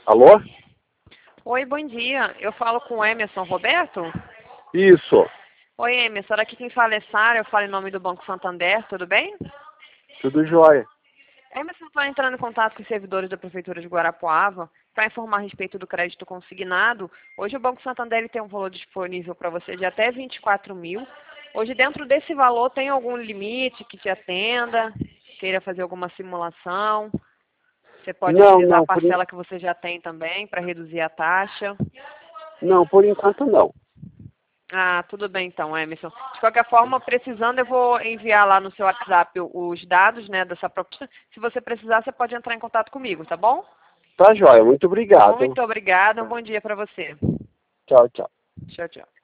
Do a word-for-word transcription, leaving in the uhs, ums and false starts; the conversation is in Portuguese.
Alô? Oi, bom dia. Eu falo com o Emerson Roberto? Isso. Oi, Emerson. Aqui quem fala é Sara. Eu falo em nome do Banco Santander. Tudo bem? Tudo jóia. Emerson, estou entrando em contato com os servidores da Prefeitura de Guarapuava para informar a respeito do crédito consignado. Hoje o Banco Santander ele tem um valor disponível para você de até vinte e quatro mil. Hoje, dentro desse valor, tem algum limite que te atenda? Queira fazer alguma simulação? Você pode Não, utilizar a não, por, en- parcela que você já tem também para reduzir a taxa. não, por enquanto não. Ah, tudo bem então, Emerson. De qualquer forma, precisando, eu vou enviar lá no seu WhatsApp os dados, né, dessa proposta. Se você precisar, você pode entrar em contato comigo, tá bom? Tá jóia, muito obrigado. Muito obrigada. Um bom dia para você. Tchau, tchau. Tchau, tchau.